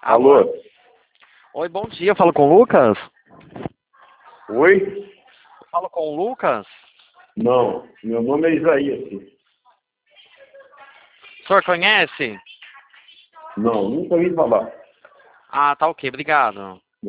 Alô? Oi, bom dia. Eu falo com o Lucas? Oi? Eu falo com o Lucas? Não, meu nome é Isaías. O senhor conhece? Não, nunca ouvi falar. Ah, tá ok. Obrigado.